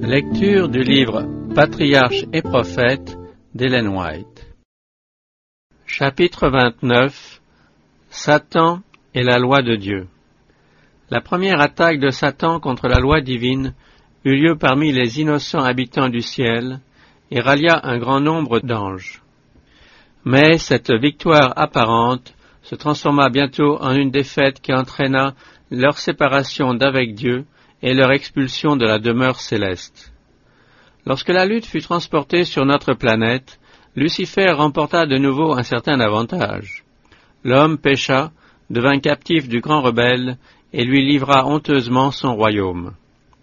Lecture du livre Patriarches et prophètes d'Ellen White. Chapitre 29. Satan et la loi de Dieu. La première attaque de Satan contre la loi divine eut lieu parmi les innocents habitants du ciel et rallia un grand nombre d'anges. Mais cette victoire apparente se transforma bientôt en une défaite qui entraîna leur séparation d'avec Dieu et leur expulsion de la demeure céleste. Lorsque la lutte fut transportée sur notre planète, Lucifer remporta de nouveau un certain avantage. L'homme pécha, devint captif du grand rebelle, et lui livra honteusement son royaume.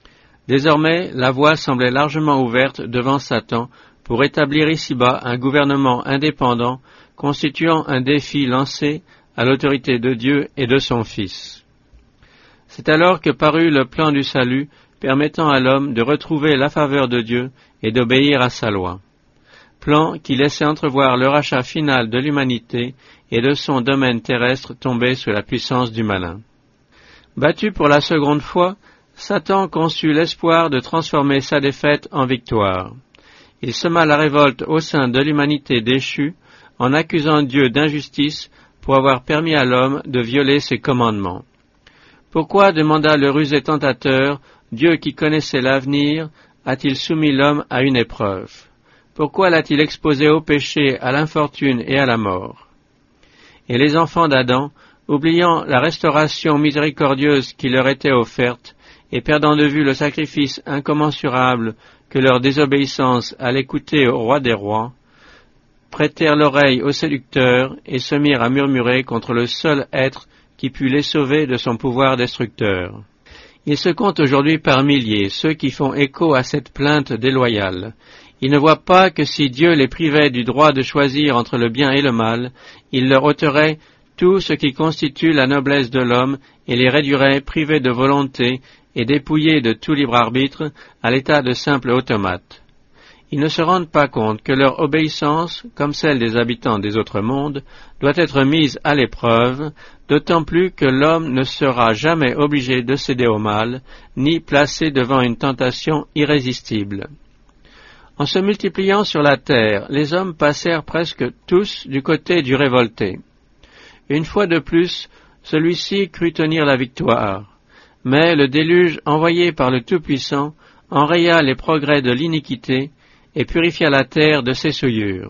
Désormais, la voie semblait largement ouverte devant Satan pour établir ici-bas un gouvernement indépendant constituant un défi lancé à l'autorité de Dieu et de son Fils. C'est alors que parut le plan du salut permettant à l'homme de retrouver la faveur de Dieu et d'obéir à sa loi. Plan qui laissait entrevoir le rachat final de l'humanité et de son domaine terrestre tombé sous la puissance du malin. Battu pour la seconde fois, Satan conçut l'espoir de transformer sa défaite en victoire. Il sema la révolte au sein de l'humanité déchue en accusant Dieu d'injustice pour avoir permis à l'homme de violer ses commandements. Pourquoi, demanda le rusé tentateur, Dieu qui connaissait l'avenir, a-t-il soumis l'homme à une épreuve? Pourquoi l'a-t-il exposé au péché, à l'infortune et à la mort? Et les enfants d'Adam, oubliant la restauration miséricordieuse qui leur était offerte, et perdant de vue le sacrifice incommensurable que leur désobéissance allait coûter au roi des rois, prêtèrent l'oreille au séducteur et se mirent à murmurer contre le seul être qui put les sauver de son pouvoir destructeur. Ils se comptent aujourd'hui par milliers, ceux qui font écho à cette plainte déloyale. Ils ne voient pas que si Dieu les privait du droit de choisir entre le bien et le mal, il leur ôterait tout ce qui constitue la noblesse de l'homme et les réduirait privés de volonté et dépouillés de tout libre arbitre à l'état de simples automates. Ils ne se rendent pas compte que leur obéissance, comme celle des habitants des autres mondes, doit être mise à l'épreuve, d'autant plus que l'homme ne sera jamais obligé de céder au mal, ni placé devant une tentation irrésistible. En se multipliant sur la terre, les hommes passèrent presque tous du côté du révolté. Une fois de plus, celui-ci crut tenir la victoire, mais le déluge envoyé par le Tout-Puissant enraya les progrès de l'iniquité et purifia la terre de ses souillures.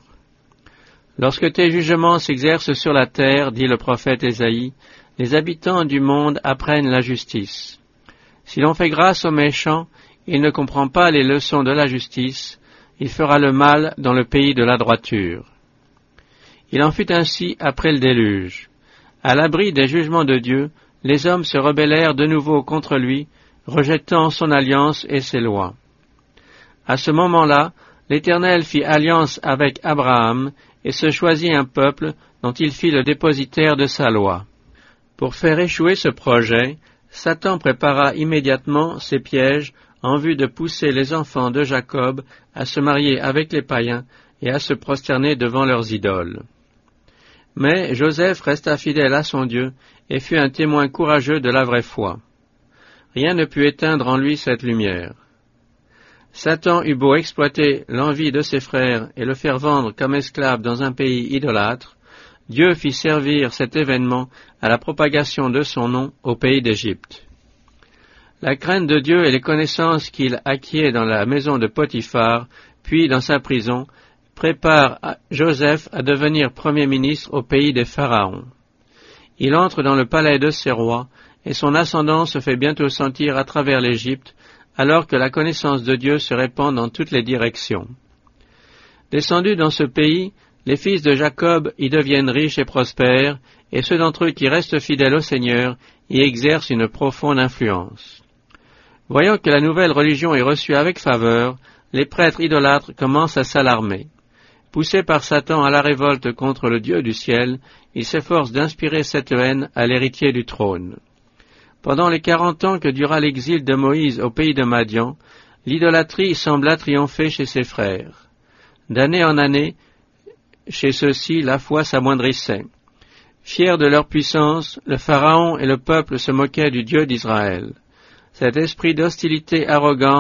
Lorsque tes jugements s'exercent sur la terre, dit le prophète Ésaïe, les habitants du monde apprennent la justice. Si l'on fait grâce aux méchants, il ne comprend pas les leçons de la justice, il fera le mal dans le pays de la droiture. Il en fut ainsi après le déluge. À l'abri des jugements de Dieu, les hommes se rebellèrent de nouveau contre lui, rejetant son alliance et ses lois. À ce moment-là, l'Éternel fit alliance avec Abraham et se choisit un peuple dont il fit le dépositaire de sa loi. Pour faire échouer ce projet, Satan prépara immédiatement ses pièges en vue de pousser les enfants de Jacob à se marier avec les païens et à se prosterner devant leurs idoles. Mais Joseph resta fidèle à son Dieu et fut un témoin courageux de la vraie foi. Rien ne put éteindre en lui cette lumière. Satan eut beau exploiter l'envie de ses frères et le faire vendre comme esclave dans un pays idolâtre, Dieu fit servir cet événement à la propagation de son nom au pays d'Égypte. La crainte de Dieu et les connaissances qu'il acquiert dans la maison de Potiphar, puis dans sa prison, préparent Joseph à devenir premier ministre au pays des Pharaons. Il entre dans le palais de ses rois, et son ascendant se fait bientôt sentir à travers l'Égypte, alors que la connaissance de Dieu se répand dans toutes les directions. Descendus dans ce pays, les fils de Jacob y deviennent riches et prospères, et ceux d'entre eux qui restent fidèles au Seigneur y exercent une profonde influence. Voyant que la nouvelle religion est reçue avec faveur, les prêtres idolâtres commencent à s'alarmer. Poussés par Satan à la révolte contre le Dieu du ciel, ils s'efforcent d'inspirer cette haine à l'héritier du trône. Pendant les 40 ans que dura l'exil de Moïse au pays de Madian, l'idolâtrie sembla triompher chez ses frères. D'année en année, chez ceux-ci, la foi s'amoindrissait. Fiers de leur puissance, le Pharaon et le peuple se moquaient du Dieu d'Israël. Cet esprit d'hostilité arrogante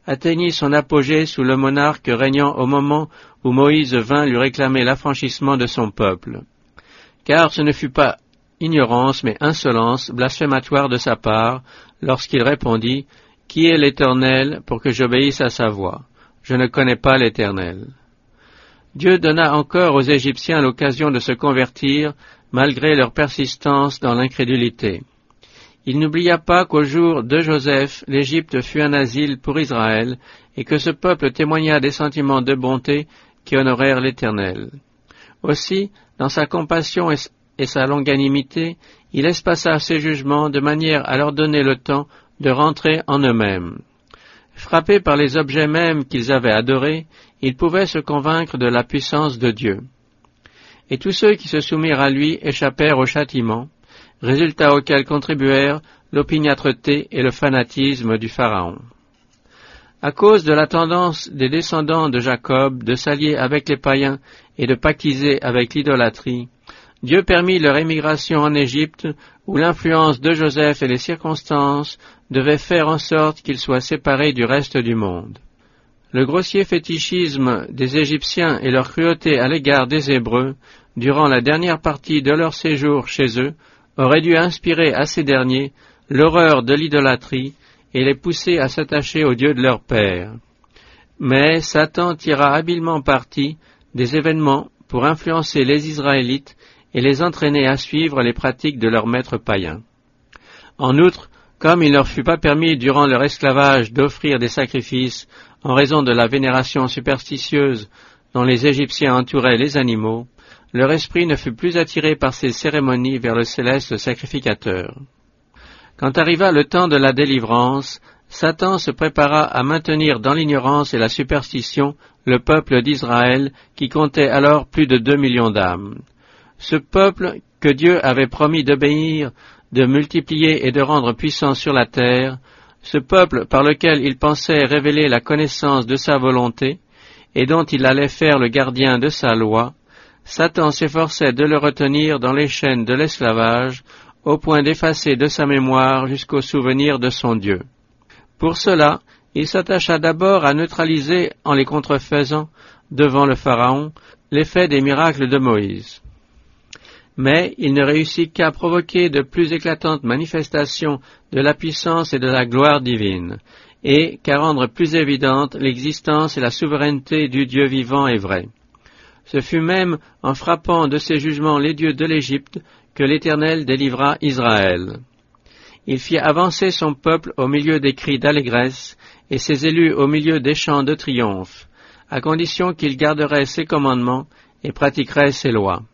atteignit son apogée sous le monarque régnant au moment où Moïse vint lui réclamer l'affranchissement de son peuple. Car ce ne fut pas ignorance, mais insolence blasphématoire de sa part, lorsqu'il répondit « Qui est l'Éternel pour que j'obéisse à sa voix? Je ne connais pas l'Éternel. » Dieu donna encore aux Égyptiens l'occasion de se convertir, malgré leur persistance dans l'incrédulité. Il n'oublia pas qu'au jour de Joseph, l'Égypte fut un asile pour Israël, et que ce peuple témoigna des sentiments de bonté qui honorèrent l'Éternel. Aussi, dans sa compassion et sa longanimité, il espassa ses jugements de manière à leur donner le temps de rentrer en eux-mêmes. Frappés par les objets mêmes qu'ils avaient adorés, ils pouvaient se convaincre de la puissance de Dieu. Et tous ceux qui se soumirent à lui échappèrent au châtiment, résultat auquel contribuèrent l'opiniâtreté et le fanatisme du Pharaon. À cause de la tendance des descendants de Jacob de s'allier avec les païens et de pactiser avec l'idolâtrie, Dieu permit leur émigration en Égypte, où l'influence de Joseph et les circonstances devaient faire en sorte qu'ils soient séparés du reste du monde. Le grossier fétichisme des Égyptiens et leur cruauté à l'égard des Hébreux, durant la dernière partie de leur séjour chez eux, auraient dû inspirer à ces derniers l'horreur de l'idolâtrie et les pousser à s'attacher au Dieu de leur père. Mais Satan tira habilement parti des événements pour influencer les Israélites et les entraîner à suivre les pratiques de leurs maîtres païens. En outre, comme il ne leur fut pas permis durant leur esclavage d'offrir des sacrifices en raison de la vénération superstitieuse dont les Égyptiens entouraient les animaux, leur esprit ne fut plus attiré par ces cérémonies vers le céleste sacrificateur. Quand arriva le temps de la délivrance, Satan se prépara à maintenir dans l'ignorance et la superstition le peuple d'Israël qui comptait alors plus de 2 millions d'âmes. Ce peuple que Dieu avait promis d'obéir, de multiplier et de rendre puissant sur la terre, ce peuple par lequel il pensait révéler la connaissance de sa volonté et dont il allait faire le gardien de sa loi, Satan s'efforçait de le retenir dans les chaînes de l'esclavage, au point d'effacer de sa mémoire jusqu'au souvenir de son Dieu. Pour cela, il s'attacha d'abord à neutraliser, en les contrefaisant devant le Pharaon, l'effet des miracles de Moïse. Mais il ne réussit qu'à provoquer de plus éclatantes manifestations de la puissance et de la gloire divine, et qu'à rendre plus évidente l'existence et la souveraineté du Dieu vivant et vrai. Ce fut même en frappant de ses jugements les dieux de l'Égypte que l'Éternel délivra Israël. Il fit avancer son peuple au milieu des cris d'allégresse et ses élus au milieu des chants de triomphe, à condition qu'ils garderaient ses commandements et pratiqueraient ses lois.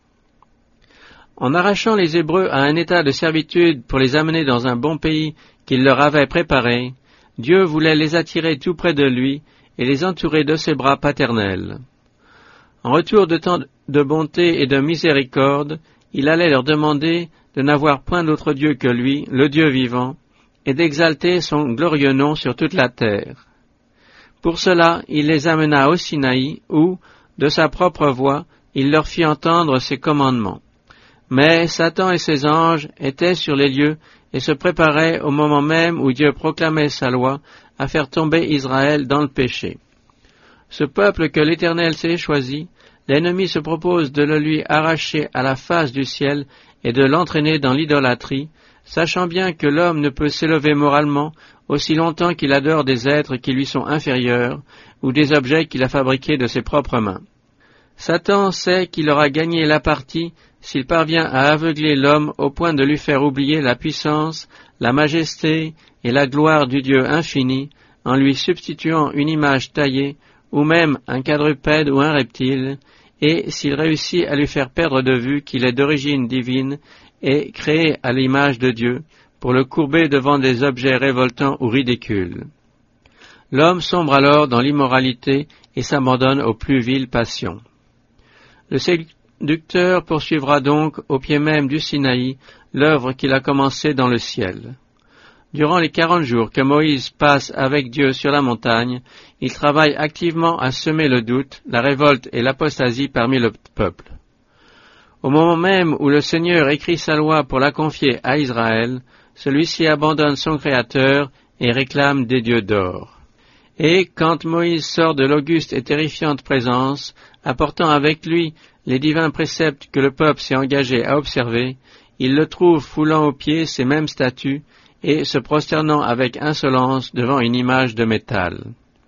En arrachant les Hébreux à un état de servitude pour les amener dans un bon pays qu'il leur avait préparé, Dieu voulait les attirer tout près de lui et les entourer de ses bras paternels. En retour de tant de bonté et de miséricorde, il allait leur demander de n'avoir point d'autre Dieu que lui, le Dieu vivant, et d'exalter son glorieux nom sur toute la terre. Pour cela, il les amena au Sinaï, où, de sa propre voix, il leur fit entendre ses commandements. Mais Satan et ses anges étaient sur les lieux et se préparaient au moment même où Dieu proclamait sa loi à faire tomber Israël dans le péché. Ce peuple que l'Éternel s'est choisi, l'ennemi se propose de le lui arracher à la face du ciel et de l'entraîner dans l'idolâtrie, sachant bien que l'homme ne peut s'élever moralement aussi longtemps qu'il adore des êtres qui lui sont inférieurs ou des objets qu'il a fabriqués de ses propres mains. Satan sait qu'il aura gagné la partie s'il parvient à aveugler l'homme au point de lui faire oublier la puissance, la majesté et la gloire du Dieu infini en lui substituant une image taillée ou même un quadrupède ou un reptile, et s'il réussit à lui faire perdre de vue qu'il est d'origine divine et créé à l'image de Dieu, pour le courber devant des objets révoltants ou ridicules. L'homme sombre alors dans l'immoralité et s'abandonne aux plus viles passions. Le séducteur poursuivra donc au pied même du Sinaï l'œuvre qu'il a commencée dans le ciel. Durant les 40 jours que Moïse passe avec Dieu sur la montagne, il travaille activement à semer le doute, la révolte et l'apostasie parmi le peuple. Au moment même où le Seigneur écrit sa loi pour la confier à Israël, celui-ci abandonne son Créateur et réclame des dieux d'or. Et quand Moïse sort de l'auguste et terrifiante présence, apportant avec lui les divins préceptes que le peuple s'est engagé à observer, il le trouve foulant aux pieds ces mêmes statues et se prosternant avec insolence devant une image de métal.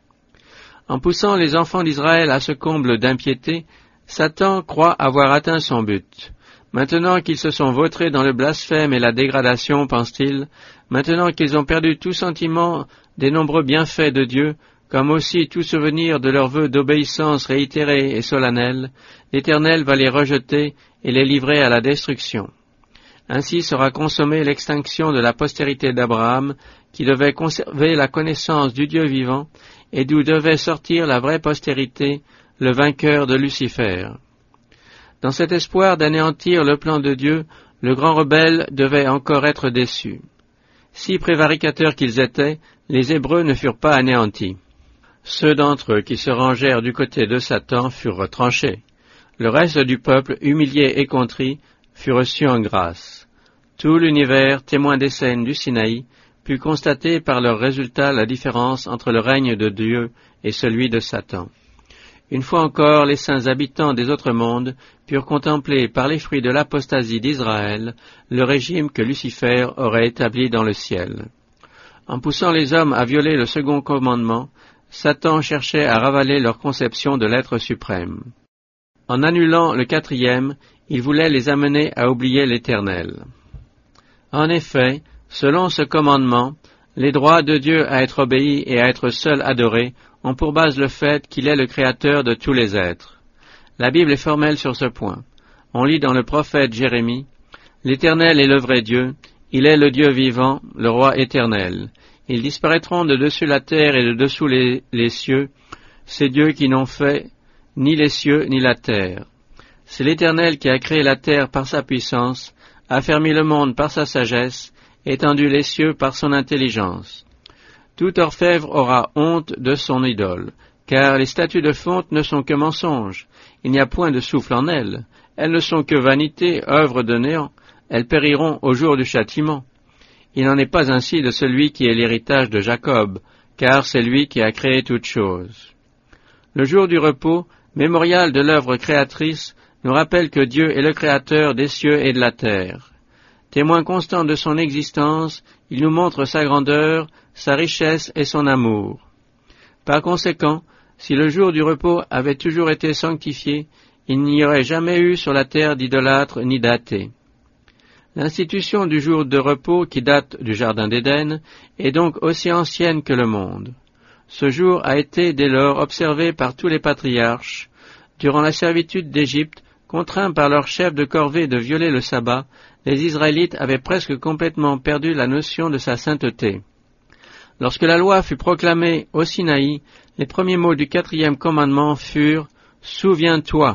En poussant les enfants d'Israël à ce comble d'impiété, Satan croit avoir atteint son but. Maintenant qu'ils se sont vautrés dans le blasphème et la dégradation, pense-t-il, maintenant qu'ils ont perdu tout sentiment des nombreux bienfaits de Dieu, comme aussi tout souvenir de leurs vœux d'obéissance réitérés et solennels, l'Éternel va les rejeter et les livrer à la destruction. Ainsi sera consommée l'extinction de la postérité d'Abraham, qui devait conserver la connaissance du Dieu vivant, et d'où devait sortir la vraie postérité, le vainqueur de Lucifer. Dans cet espoir d'anéantir le plan de Dieu, le grand rebelle devait encore être déçu. Si prévaricateurs qu'ils étaient, les Hébreux ne furent pas anéantis. Ceux d'entre eux qui se rangèrent du côté de Satan furent retranchés. Le reste du peuple, humilié et contrit, fut reçu en grâce. Tout l'univers, témoin des scènes du Sinaï, put constater par leurs résultats la différence entre le règne de Dieu et celui de Satan. Une fois encore, les saints habitants des autres mondes purent contempler par les fruits de l'apostasie d'Israël le régime que Lucifer aurait établi dans le ciel. En poussant les hommes à violer le second commandement, Satan cherchait à ravaler leur conception de l'être suprême. En annulant le quatrième, il voulait les amener à oublier l'Éternel. En effet, selon ce commandement, les droits de Dieu à être obéis et à être seul adorés ont pour base le fait qu'il est le créateur de tous les êtres. La Bible est formelle sur ce point. On lit dans le prophète Jérémie, « L'Éternel est le vrai Dieu, il est le Dieu vivant, le roi éternel. Ils disparaîtront de dessus la terre et de dessous les cieux, ces dieux qui n'ont fait ni les cieux ni la terre. C'est l'Éternel qui a créé la terre par sa puissance, affermi le monde par sa sagesse, étendu les cieux par son intelligence. Tout orfèvre aura honte de son idole, car les statues de fonte ne sont que mensonges. Il n'y a point de souffle en elles. Elles ne sont que vanité, œuvre de néant. Elles périront au jour du châtiment. Il n'en est pas ainsi de celui qui est l'héritage de Jacob, car c'est lui qui a créé toutes choses. Le jour du repos, mémorial de l'œuvre créatrice, nous rappelle que Dieu est le créateur des cieux et de la terre. Témoin constant de son existence, il nous montre sa grandeur, sa richesse et son amour. Par conséquent, si le jour du repos avait toujours été sanctifié, il n'y aurait jamais eu sur la terre d'idolâtres ni d'athées. L'institution du jour de repos, qui date du Jardin d'Éden, est donc aussi ancienne que le monde. Ce jour a été dès lors observé par tous les patriarches. Durant la servitude d'Égypte, contraints par leur chef de corvée de violer le sabbat, les Israélites avaient presque complètement perdu la notion de sa sainteté. Lorsque la loi fut proclamée au Sinaï, les premiers mots du quatrième commandement furent « Souviens-toi »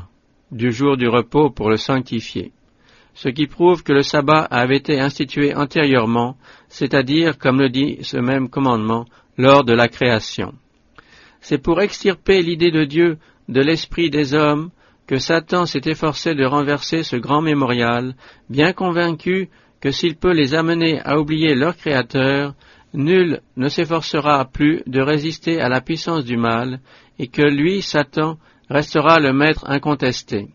du jour du repos pour le sanctifier. Ce qui prouve que le sabbat avait été institué antérieurement, c'est-à-dire, comme le dit ce même commandement, lors de la création. C'est pour extirper l'idée de Dieu de l'esprit des hommes que Satan s'est efforcé de renverser ce grand mémorial, bien convaincu que s'il peut les amener à oublier leur Créateur, nul ne s'efforcera plus de résister à la puissance du mal, et que lui, Satan, restera le maître incontesté.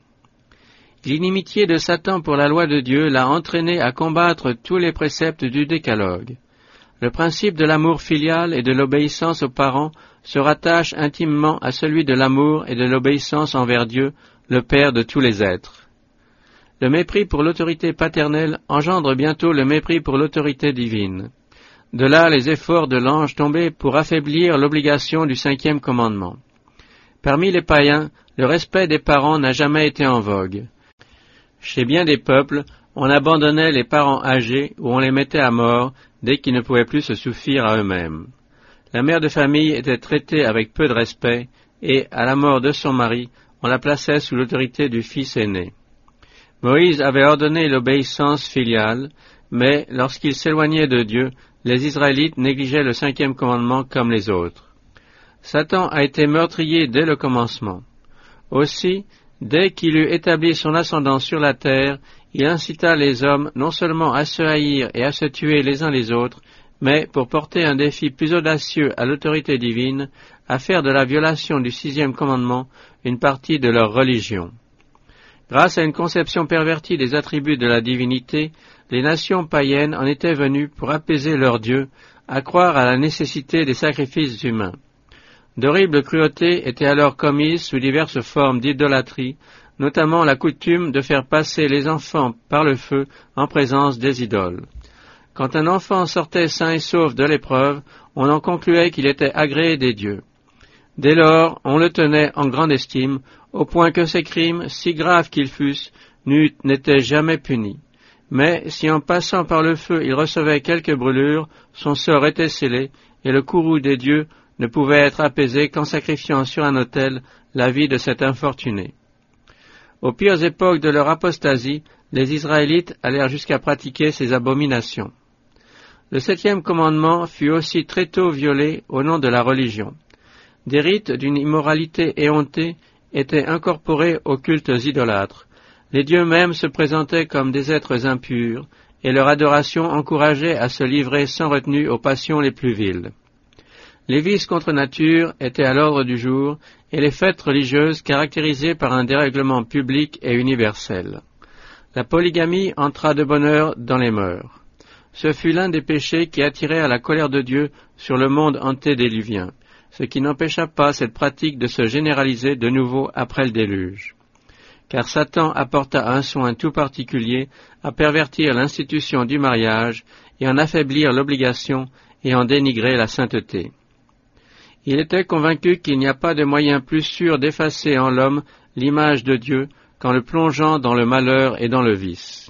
L'inimitié de Satan pour la loi de Dieu l'a entraîné à combattre tous les préceptes du décalogue. Le principe de l'amour filial et de l'obéissance aux parents se rattache intimement à celui de l'amour et de l'obéissance envers Dieu, le Père de tous les êtres. Le mépris pour l'autorité paternelle engendre bientôt le mépris pour l'autorité divine. De là les efforts de l'ange tombé pour affaiblir l'obligation du cinquième commandement. Parmi les païens, le respect des parents n'a jamais été en vogue. Chez bien des peuples, on abandonnait les parents âgés ou on les mettait à mort dès qu'ils ne pouvaient plus se suffire à eux-mêmes. La mère de famille était traitée avec peu de respect et, à la mort de son mari, on la plaçait sous l'autorité du fils aîné. Moïse avait ordonné l'obéissance filiale, mais lorsqu'il s'éloignait de Dieu, les Israélites négligeaient le cinquième commandement comme les autres. Satan a été meurtrier dès le commencement. Aussi, dès qu'il eut établi son ascendance sur la terre, il incita les hommes non seulement à se haïr et à se tuer les uns les autres, mais pour porter un défi plus audacieux à l'autorité divine, à faire de la violation du 6e commandement une partie de leur religion. Grâce à une conception pervertie des attributs de la divinité, les nations païennes en étaient venues pour apaiser leur Dieu, à croire à la nécessité des sacrifices humains. D'horribles cruautés étaient alors commises sous diverses formes d'idolâtrie, notamment la coutume de faire passer les enfants par le feu en présence des idoles. Quand un enfant sortait sain et sauf de l'épreuve, on en concluait qu'il était agréé des dieux. Dès lors, on le tenait en grande estime, au point que ses crimes, si graves qu'ils fussent, n'étaient jamais punis. Mais si en passant par le feu il recevait quelque brûlure, son sort était scellé, et le courroux des dieux ne pouvait être apaisé qu'en sacrifiant sur un autel la vie de cet infortuné. Aux pires époques de leur apostasie, les Israélites allèrent jusqu'à pratiquer ces abominations. Le 7e commandement fut aussi très tôt violé au nom de la religion. Des rites d'une immoralité éhontée étaient incorporés aux cultes idolâtres. Les dieux mêmes se présentaient comme des êtres impurs, et leur adoration encourageait à se livrer sans retenue aux passions les plus viles. Les vices contre nature étaient à l'ordre du jour, et les fêtes religieuses caractérisées par un dérèglement public et universel. La polygamie entra de bonne heure dans les mœurs. Ce fut l'un des péchés qui attirait à la colère de Dieu sur le monde antédéluvien, ce qui n'empêcha pas cette pratique de se généraliser de nouveau après le déluge. Car Satan apporta un soin tout particulier à pervertir l'institution du mariage et en affaiblir l'obligation et en dénigrer la sainteté. Il était convaincu qu'il n'y a pas de moyen plus sûr d'effacer en l'homme l'image de Dieu qu'en le plongeant dans le malheur et dans le vice.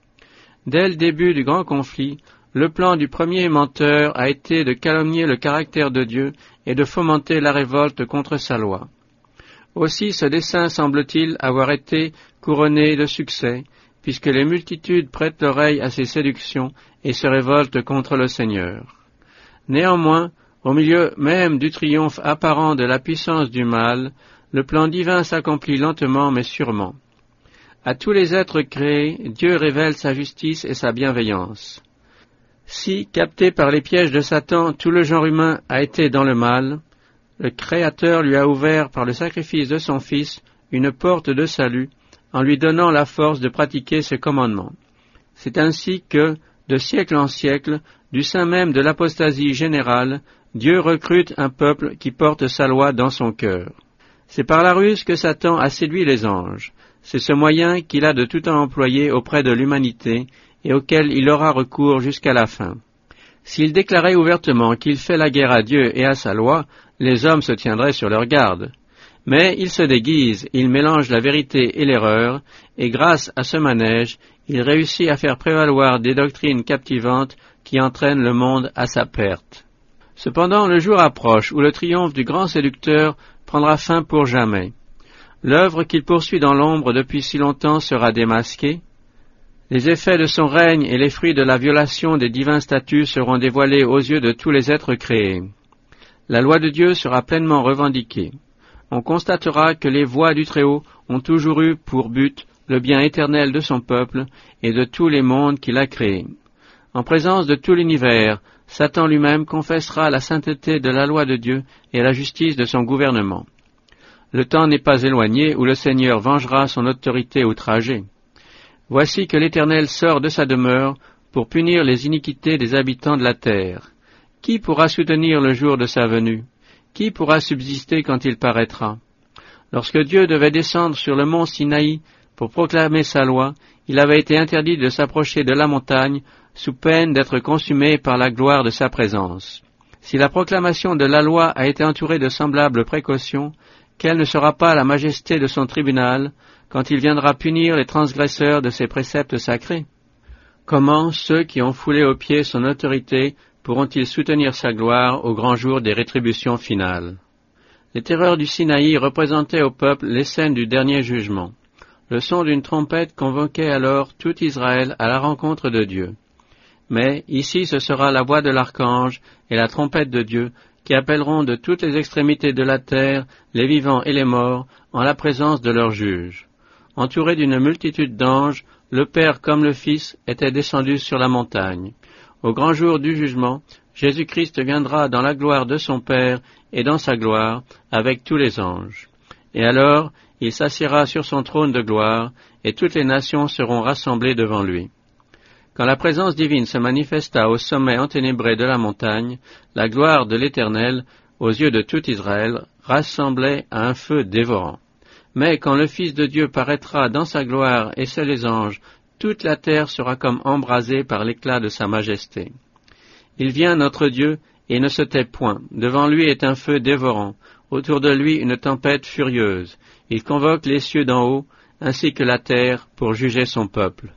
Dès le début du grand conflit, le plan du premier menteur a été de calomnier le caractère de Dieu et de fomenter la révolte contre sa loi. Aussi ce dessein semble-t-il avoir été couronné de succès, puisque les multitudes prêtent l'oreille à ses séductions et se révoltent contre le Seigneur. Néanmoins, au milieu même du triomphe apparent de la puissance du mal, le plan divin s'accomplit lentement mais sûrement. À tous les êtres créés, Dieu révèle sa justice et sa bienveillance. Si, capté par les pièges de Satan, tout le genre humain a été dans le mal, le Créateur lui a ouvert par le sacrifice de son Fils une porte de salut, en lui donnant la force de pratiquer ses commandements. C'est ainsi que, de siècle en siècle, du sein même de l'apostasie générale, Dieu recrute un peuple qui porte sa loi dans son cœur. C'est par la ruse que Satan a séduit les anges. C'est ce moyen qu'il a de tout temps employé auprès de l'humanité et auquel il aura recours jusqu'à la fin. S'il déclarait ouvertement qu'il fait la guerre à Dieu et à sa loi, les hommes se tiendraient sur leur garde. Mais il se déguise, il mélange la vérité et l'erreur, et grâce à ce manège, il réussit à faire prévaloir des doctrines captivantes qui entraînent le monde à sa perte. Cependant, le jour approche où le triomphe du grand séducteur prendra fin pour jamais. L'œuvre qu'il poursuit dans l'ombre depuis si longtemps sera démasquée. Les effets de son règne et les fruits de la violation des divins statuts seront dévoilés aux yeux de tous les êtres créés. La loi de Dieu sera pleinement revendiquée. On constatera que les voies du Très-Haut ont toujours eu pour but le bien éternel de son peuple et de tous les mondes qu'il a créés. En présence de tout l'univers, Satan lui-même confessera la sainteté de la loi de Dieu et la justice de son gouvernement. Le temps n'est pas éloigné où le Seigneur vengera son autorité outragée. Voici que l'Éternel sort de sa demeure pour punir les iniquités des habitants de la terre. Qui pourra soutenir le jour de sa venue? Qui pourra subsister quand il paraîtra? Lorsque Dieu devait descendre sur le mont Sinaï pour proclamer sa loi, il avait été interdit de s'approcher de la montagne sous peine d'être consumé par la gloire de sa présence. Si la proclamation de la loi a été entourée de semblables précautions, quelle ne sera pas la majesté de son tribunal quand il viendra punir les transgresseurs de ses préceptes sacrés? Comment ceux qui ont foulé aux pieds son autorité pourront-ils soutenir sa gloire au grand jour des rétributions finales? Les terreurs du Sinaï représentaient au peuple les scènes du dernier jugement. Le son d'une trompette convoquait alors tout Israël à la rencontre de Dieu. Mais ici ce sera la voix de l'archange et la trompette de Dieu qui appelleront de toutes les extrémités de la terre les vivants et les morts en la présence de leur juge. Entouré d'une multitude d'anges, le Père comme le Fils étaient descendus sur la montagne. Au grand jour du jugement, Jésus-Christ viendra dans la gloire de son Père et dans sa gloire avec tous les anges. Et alors, il s'assiera sur son trône de gloire, et toutes les nations seront rassemblées devant lui. Quand la présence divine se manifesta au sommet enténébré de la montagne, la gloire de l'Éternel, aux yeux de tout Israël, rassemblait à un feu dévorant. Mais quand le Fils de Dieu paraîtra dans sa gloire et sous les anges, toute la terre sera comme embrasée par l'éclat de sa majesté. Il vient notre Dieu et ne se tait point. Devant lui est un feu dévorant, autour de lui une tempête furieuse. Il convoque les cieux d'en haut, ainsi que la terre, pour juger son peuple.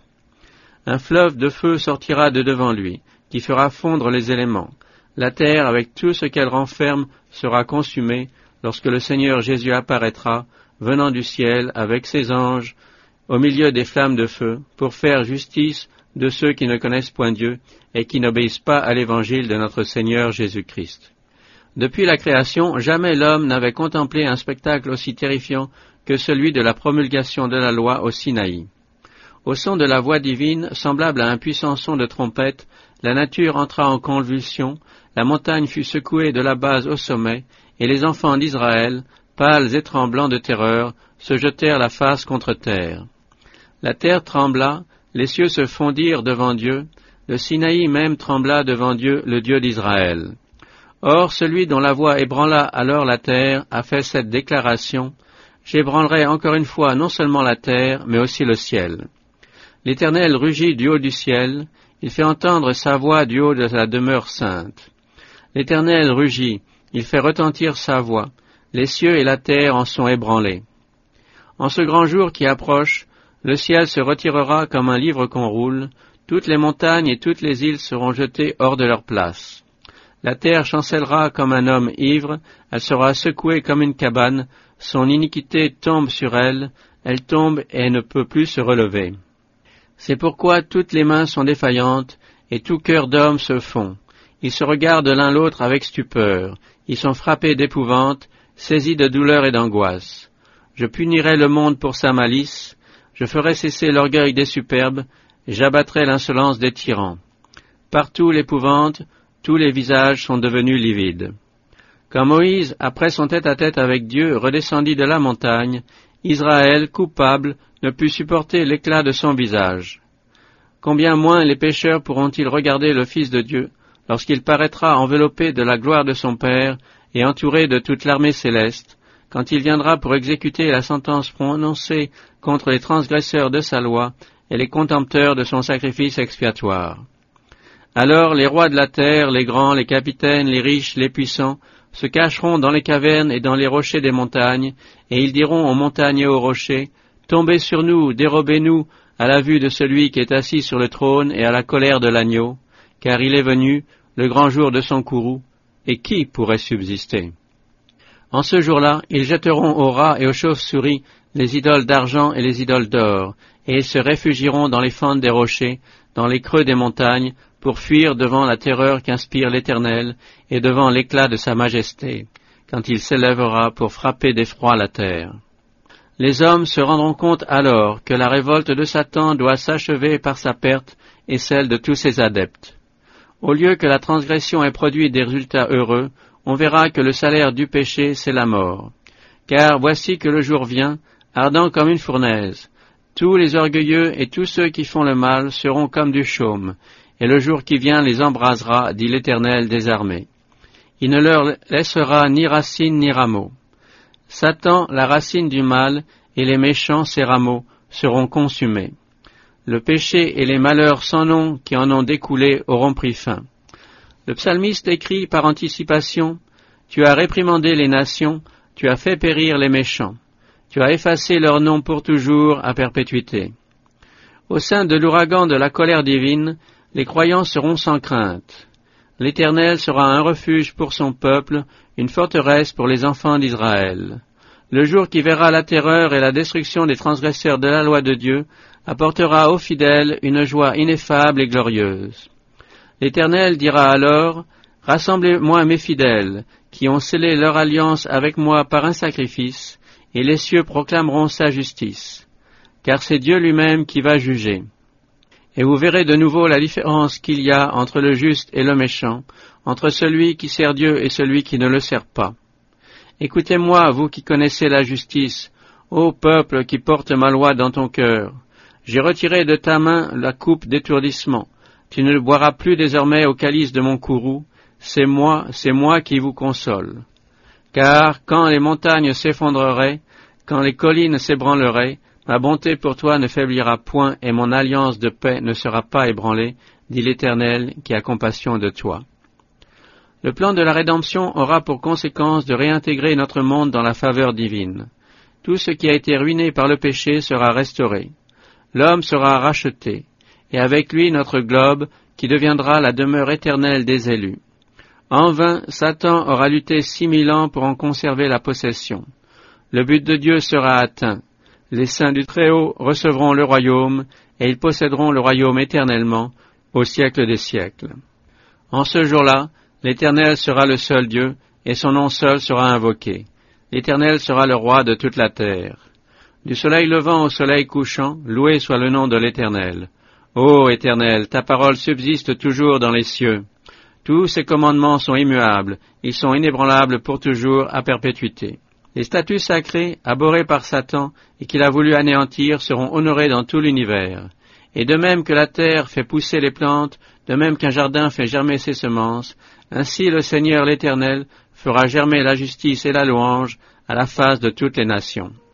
Un fleuve de feu sortira de devant lui, qui fera fondre les éléments. La terre, avec tout ce qu'elle renferme, sera consumée, lorsque le Seigneur Jésus apparaîtra, venant du ciel avec ses anges, au milieu des flammes de feu, pour faire justice de ceux qui ne connaissent point Dieu et qui n'obéissent pas à l'évangile de notre Seigneur Jésus-Christ. Depuis la création, jamais l'homme n'avait contemplé un spectacle aussi terrifiant que celui de la promulgation de la loi au Sinaï. Au son de la voix divine, semblable à un puissant son de trompette, la nature entra en convulsion, la montagne fut secouée de la base au sommet, et les enfants d'Israël, pâles et tremblants de terreur, se jetèrent la face contre terre. La terre trembla, les cieux se fondirent devant Dieu, le Sinaï même trembla devant Dieu, le Dieu d'Israël. Or, celui dont la voix ébranla alors la terre a fait cette déclaration, « J'ébranlerai encore une fois non seulement la terre, mais aussi le ciel. » L'Éternel rugit du haut du ciel, il fait entendre sa voix du haut de la demeure sainte. L'Éternel rugit, il fait retentir sa voix, les cieux et la terre en sont ébranlés. En ce grand jour qui approche, le ciel se retirera comme un livre qu'on roule, toutes les montagnes et toutes les îles seront jetées hors de leur place. La terre chancellera comme un homme ivre, elle sera secouée comme une cabane, son iniquité tombe sur elle, elle tombe et ne peut plus se relever. C'est pourquoi toutes les mains sont défaillantes, et tout cœur d'homme se fond. Ils se regardent l'un l'autre avec stupeur, ils sont frappés d'épouvante, saisis de douleur et d'angoisse. Je punirai le monde pour sa malice, je ferai cesser l'orgueil des superbes, et j'abattrai l'insolence des tyrans. Partout l'épouvante, tous les visages sont devenus livides. Quand Moïse, après son tête-à-tête avec Dieu, redescendit de la montagne, Israël, coupable, ne put supporter l'éclat de son visage. Combien moins les pécheurs pourront-ils regarder le Fils de Dieu, lorsqu'il paraîtra enveloppé de la gloire de son Père et entouré de toute l'armée céleste, quand il viendra pour exécuter la sentence prononcée contre les transgresseurs de sa loi et les contempteurs de son sacrifice expiatoire. Alors les rois de la terre, les grands, les capitaines, les riches, les puissants, se cacheront dans les cavernes et dans les rochers des montagnes, et ils diront aux montagnes et aux rochers, « Tombez sur nous, dérobez-nous à la vue de celui qui est assis sur le trône et à la colère de l'agneau, car il est venu, le grand jour de son courroux, et qui pourrait subsister ?» En ce jour-là, ils jetteront aux rats et aux chauves-souris les idoles d'argent et les idoles d'or, et ils se réfugieront dans les fentes des rochers, dans les creux des montagnes, pour fuir devant la terreur qu'inspire l'Éternel et devant l'éclat de sa majesté, quand il s'élèvera pour frapper d'effroi la terre. Les hommes se rendront compte alors que la révolte de Satan doit s'achever par sa perte et celle de tous ses adeptes. Au lieu que la transgression ait produit des résultats heureux, on verra que le salaire du péché, c'est la mort. Car voici que le jour vient, ardent comme une fournaise. Tous les orgueilleux et tous ceux qui font le mal seront comme du chaume, et le jour qui vient les embrasera, dit l'Éternel des armées. Il ne leur laissera ni racine ni rameaux. Satan, la racine du mal, et les méchants, ses rameaux, seront consumés. Le péché et les malheurs sans nom qui en ont découlé auront pris fin. Le psalmiste écrit par anticipation, « Tu as réprimandé les nations, tu as fait périr les méchants. Tu as effacé leur nom pour toujours à perpétuité. » Au sein de l'ouragan de la colère divine, les croyants seront sans crainte. L'Éternel sera un refuge pour son peuple, une forteresse pour les enfants d'Israël. Le jour qui verra la terreur et la destruction des transgresseurs de la loi de Dieu apportera aux fidèles une joie ineffable et glorieuse. L'Éternel dira alors, « Rassemblez-moi mes fidèles, qui ont scellé leur alliance avec moi par un sacrifice, et les cieux proclameront sa justice. Car c'est Dieu lui-même qui va juger. » Et vous verrez de nouveau la différence qu'il y a entre le juste et le méchant, entre celui qui sert Dieu et celui qui ne le sert pas. Écoutez-moi, vous qui connaissez la justice, ô peuple qui porte ma loi dans ton cœur. J'ai retiré de ta main la coupe d'étourdissement. Tu ne boiras plus désormais au calice de mon courroux. C'est moi qui vous console. Car quand les montagnes s'effondreraient, quand les collines s'ébranleraient, ma bonté pour toi ne faiblira point et mon alliance de paix ne sera pas ébranlée, dit l'Éternel qui a compassion de toi. Le plan de la rédemption aura pour conséquence de réintégrer notre monde dans la faveur divine. Tout ce qui a été ruiné par le péché sera restauré. L'homme sera racheté, et avec lui notre globe, qui deviendra la demeure éternelle des élus. En vain, Satan aura lutté 6000 ans pour en conserver la possession. Le but de Dieu sera atteint. Les saints du Très-Haut recevront le royaume, et ils posséderont le royaume éternellement, au siècle des siècles. En ce jour-là, l'Éternel sera le seul Dieu, et son nom seul sera invoqué. L'Éternel sera le roi de toute la terre. Du soleil levant au soleil couchant, loué soit le nom de l'Éternel. Ô Éternel, ta parole subsiste toujours dans les cieux. Tous ces commandements sont immuables, ils sont inébranlables pour toujours à perpétuité. Les statuts sacrés, abhorrés par Satan et qu'il a voulu anéantir, seront honorés dans tout l'univers. Et de même que la terre fait pousser les plantes, de même qu'un jardin fait germer ses semences, ainsi le Seigneur l'Éternel fera germer la justice et la louange à la face de toutes les nations.